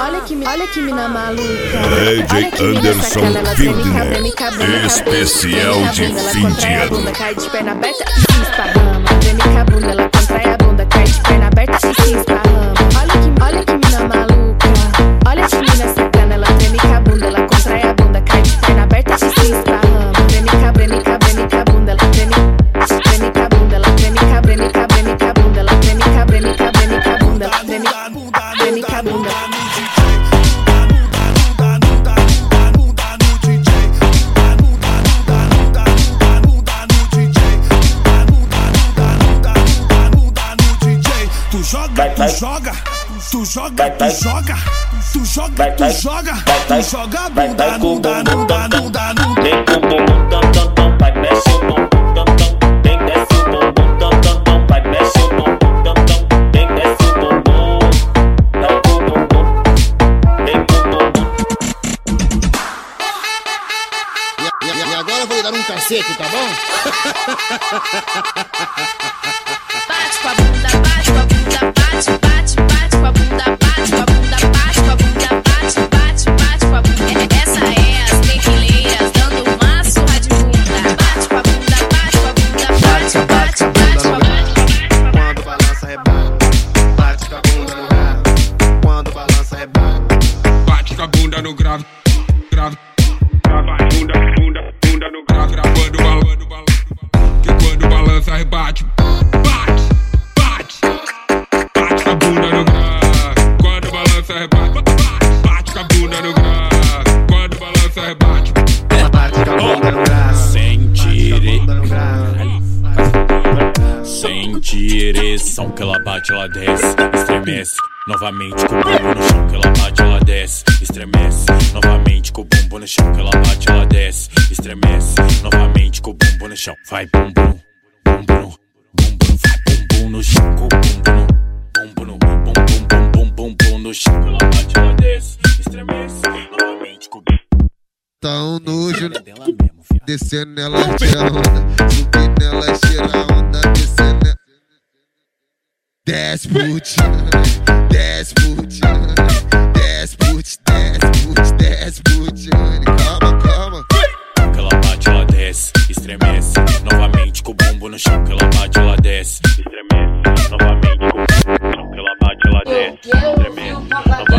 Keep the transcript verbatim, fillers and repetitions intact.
Olha que, olha que mina maluca. D J Anderson Fitness, especial de fim de ano. Cai de perna aberta e se esparrama. Treme com a bunda, ela contrai a bunda. Cai de perna aberta e se esparrama. Olha que, olha que mina maluca. Olha que mina sacana, ela treme com a bunda, ela contrai a bunda. Cai de perna aberta e se esparrama. Treme com a treme com a treme com a bunda, ela treme, treme com a bunda, ela treme com a treme com a treme com a bunda, ela treme com a treme com a treme com a bunda, ela treme, treme com a bunda. Tu joga, tu joga, tu joga, tu joga, tu joga, tu joga, tu joga, bunda, bunda, bunda, bunda, bunda. Vem com o bumbum tam tam tam, vai mexe o bumbum tam tam, vem desce o bumbum tam tam tam, vai mexe o bumbum tam tam, vem desce o bumbum, dá o bumbum, vem com o bumbum. E, e, e agora eu vou lhe dar um cacete, tá bom? Bate com a bunda, bate com a bunda, bate, bate, bate com a bunda, bate com a bunda, bate com a bunda, bate, bate, bate com a bunda. Essa é as tequileiras dando uma surra de bunda. Bate com a bunda, bate com a bunda, bate, bate, bate com a bunda. Quando balança rebate, bate com a bunda no grave. Quando balança rebate, bate com a bunda no grave, grave, grave, bunda, bunda, bunda no grave, quando balança, que quando balança rebate. Sente ereção que ela bate, ela desce, estremece. Novamente com o bumbum no chão que ela bate, ela desce, estremece. Novamente com o bumbum no chão que ela bate, ela desce, estremece. Novamente com o bumbum no chão. Vai bumbum, bumbum, bumbum, vai bumbum no chão com o bumbum, bumbum, bumbum, bumbum, bumbum no chão que ela bate, ela desce, estremece. Novamente com o bumbum. tá um nojo, descendo nela tira onda, subir nela tira onda, descendo nela. Desce put, desce put, desce put, desce put, desce put, calma, calma. Que ela bate, ela desce, estremece. Novamente com o bumbum no chão que ela